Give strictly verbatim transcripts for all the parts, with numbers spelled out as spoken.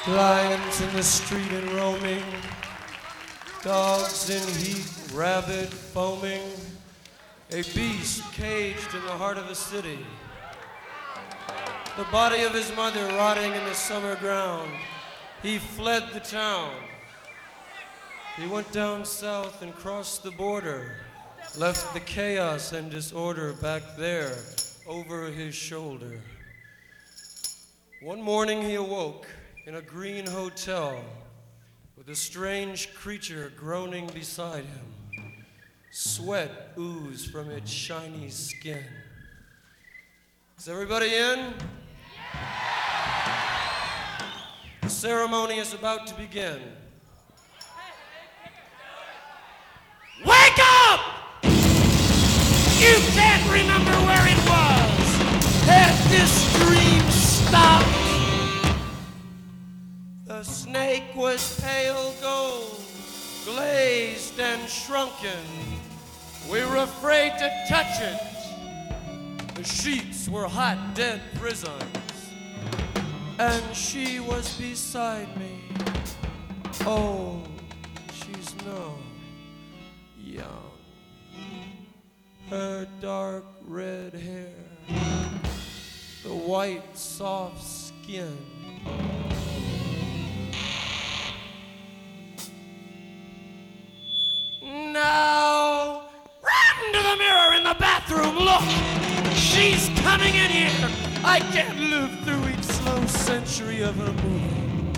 Lions in the street and roaming, dogs in heat, rabid, foaming, a beast caged in the heart of the city. The body of his mother rotting in the summer ground. He fled the town. He went down south and crossed the border, left the chaos and disorder back there over his shoulder. One morning he awoke in a green hotel with a strange creature groaning beside him. Sweat oozed from its shiny skin. Is everybody in? The ceremony is about to begin. Wake up! You can't remember where it was. Had this dream stopped? The snake was pale gold, glazed and shrunken. We were afraid to touch it. The sheets were hot, dead prisons. And she was beside me. Oh, she's no young. Her dark red hair, the white soft skin. Now, run to the mirror in the bathroom. Look, she's coming in here. I can't live through each slow century of her moving.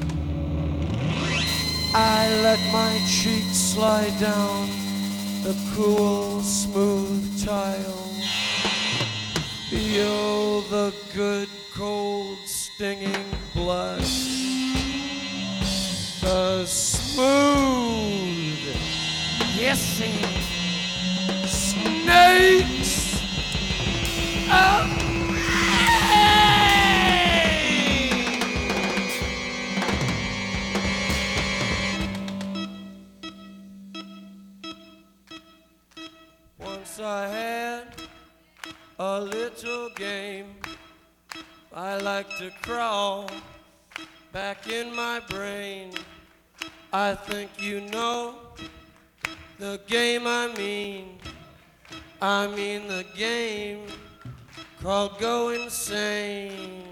I let my cheeks slide down the cool, smooth tile. Feel the good, cold, stinging blush. The smooth, Hissing snakes of Once I had a little game. I like to crawl back in my brain. I think you know the game I mean. I mean the game called Go Insane.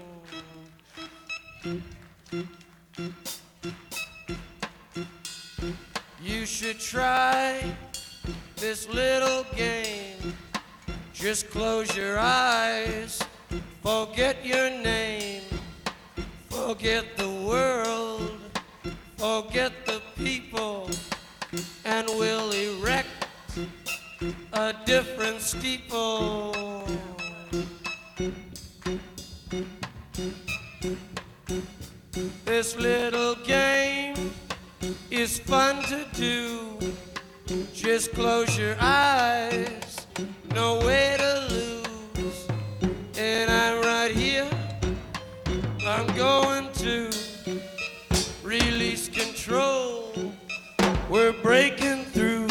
You should try this little game. Just close your eyes, forget your name, forget the world, forget the people, and we'll erect a different steeple. This little game is fun to do. Just close your eyes, no way to lose. And I'm right here, I'm going to release control. We're breaking through.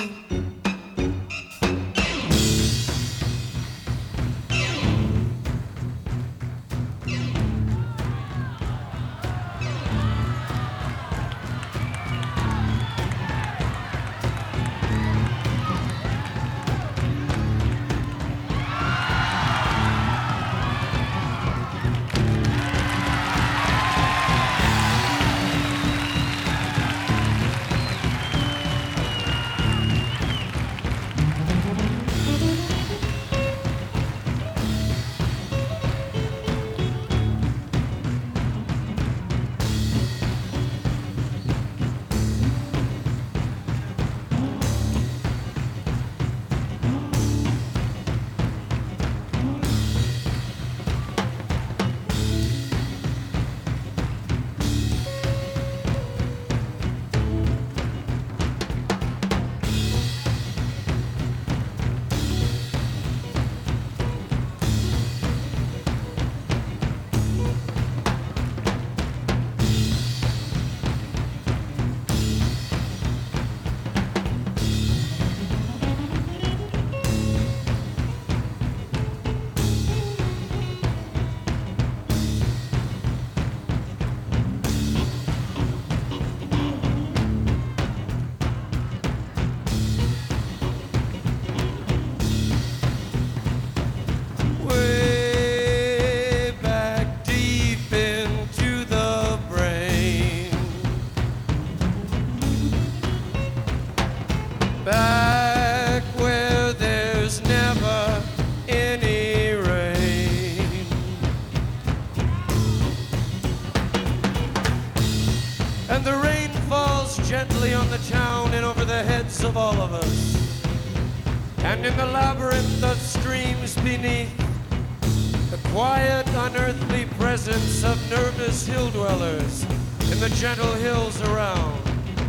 gently on the town and over the heads of all of us. And in the labyrinth of streams beneath, the quiet, unearthly presence of nervous hill dwellers in the gentle hills around.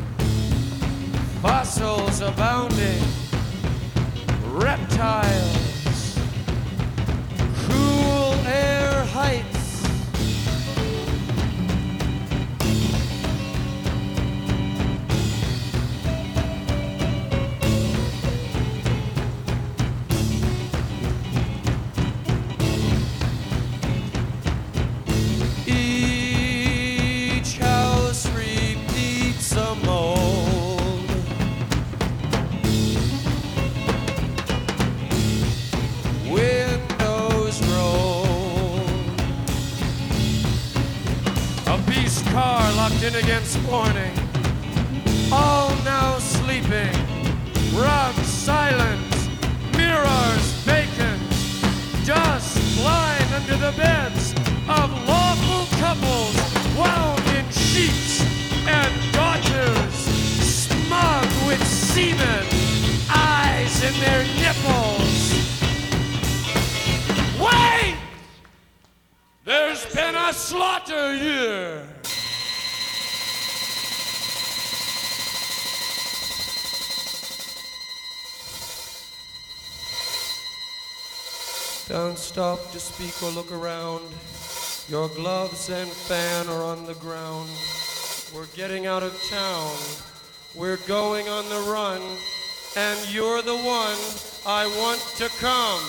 Fossils abounding, reptiles, cool air heights. Each house repeats a mold. Windows roll. A beast car locked in against morning. All now sleeping. Rugs silent. Mirrors vacant. Dust flying under the beds of lawful couples wound in sheets and daughters, smug with semen, eyes in their nipples. Wait! There's been a slaughter here. Don't stop to speak or look around. Your gloves and fan are on the ground. We're getting out of town. We're going on the run. And you're the one I want to come.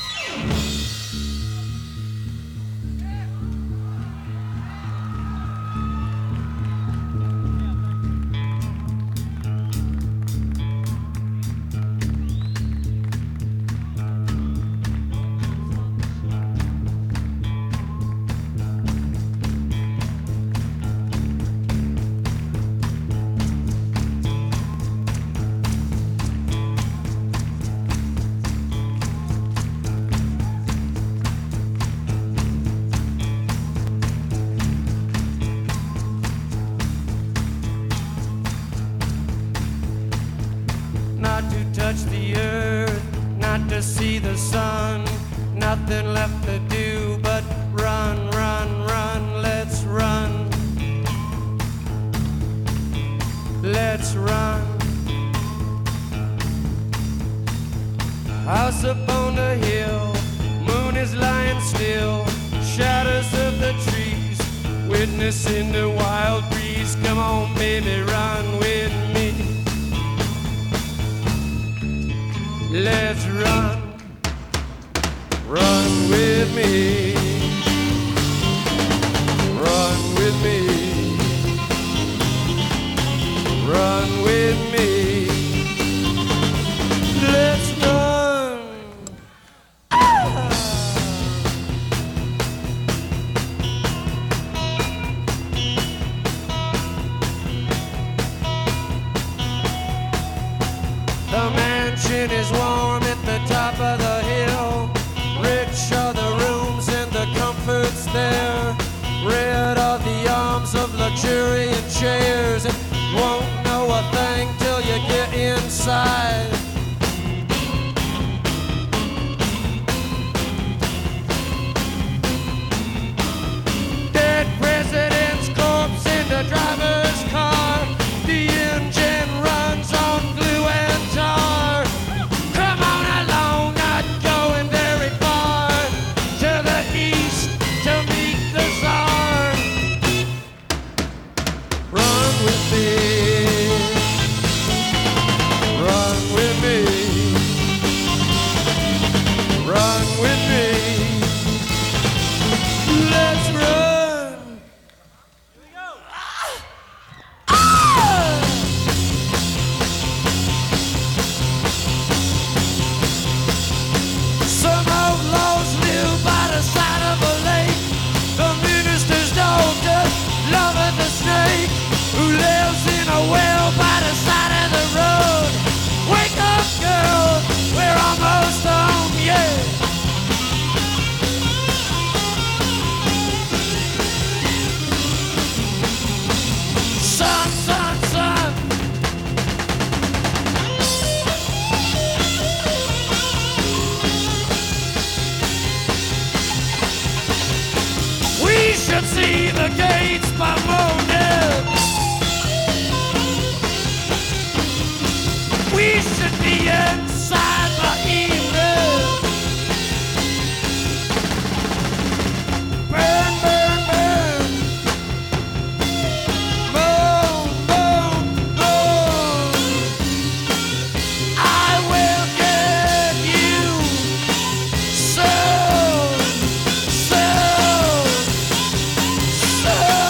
Not to touch the earth, not to see the sun, nothing left to do but run, run, run, let's run. Let's run. House up on the hill, moon is lying still, shadows of the trees, witnessing the wild breeze. Come on, baby, run with me. Let's run, run with me, run with me, run with me. Let's run. Ah! The mansion is warm at the top of the hill. Rich are the rooms and the comforts there. Red are the arms of luxuriant chairs. And won't know a thing till you get inside. Dead president's corpse in the driver's car. The engine runs on glue and tar. Come on along, not going very far. To the east to meet the Tsar. Run with me. Run with me. the gates bemoaning. We should be inside the evening. Burn, burn, burn. Moan, moan, moan. I will get you soon, soon, soon.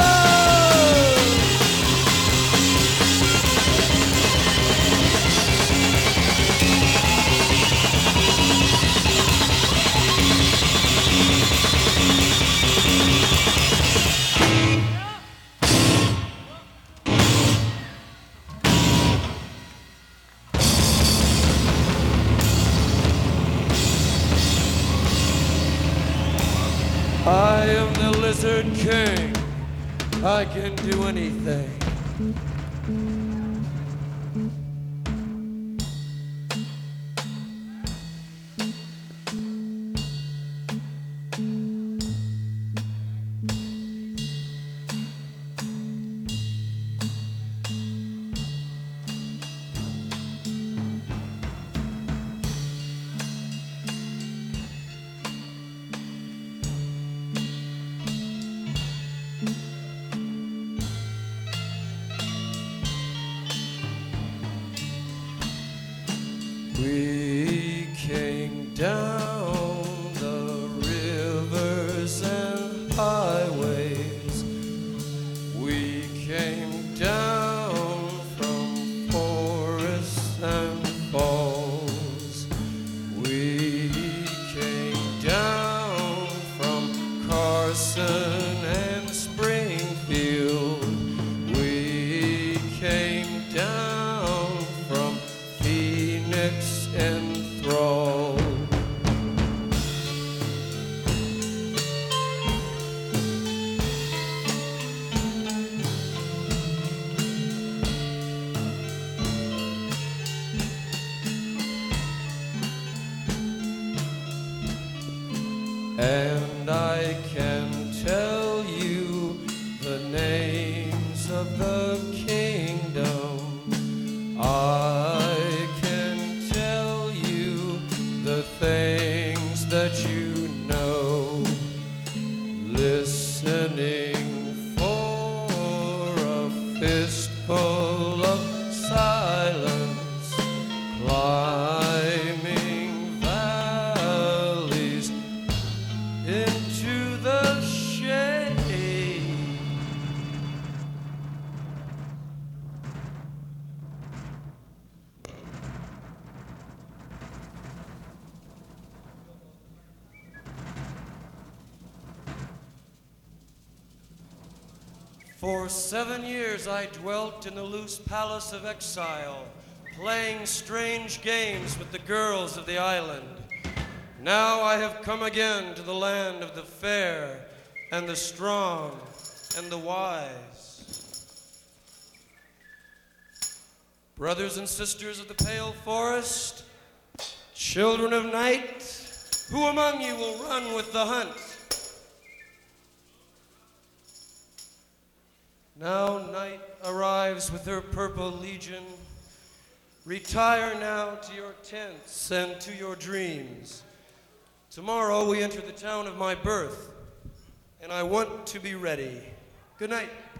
I am the Lizard King. I can do anything. We came down the rivers and highways. We came down from forests and falls. We came down from Carson and Springfield. We came down from Phoenix enthralled. And I can tell you the names of the kingdom. I can tell you the things that you know. Listening for a fistful of silence, climbing valleys into the shade. For seven years I dwelt in the loose palace of exile, playing strange games with the girls of the island. Now I have come again to the land of the fair and the strong and the wise. Brothers and sisters of the pale forest, children of night, who among you will run with the hunt? Now night arrives with her purple legion. Retire now to your tents and to your dreams. Tomorrow we enter the town of my birth, and I want to be ready. Good night.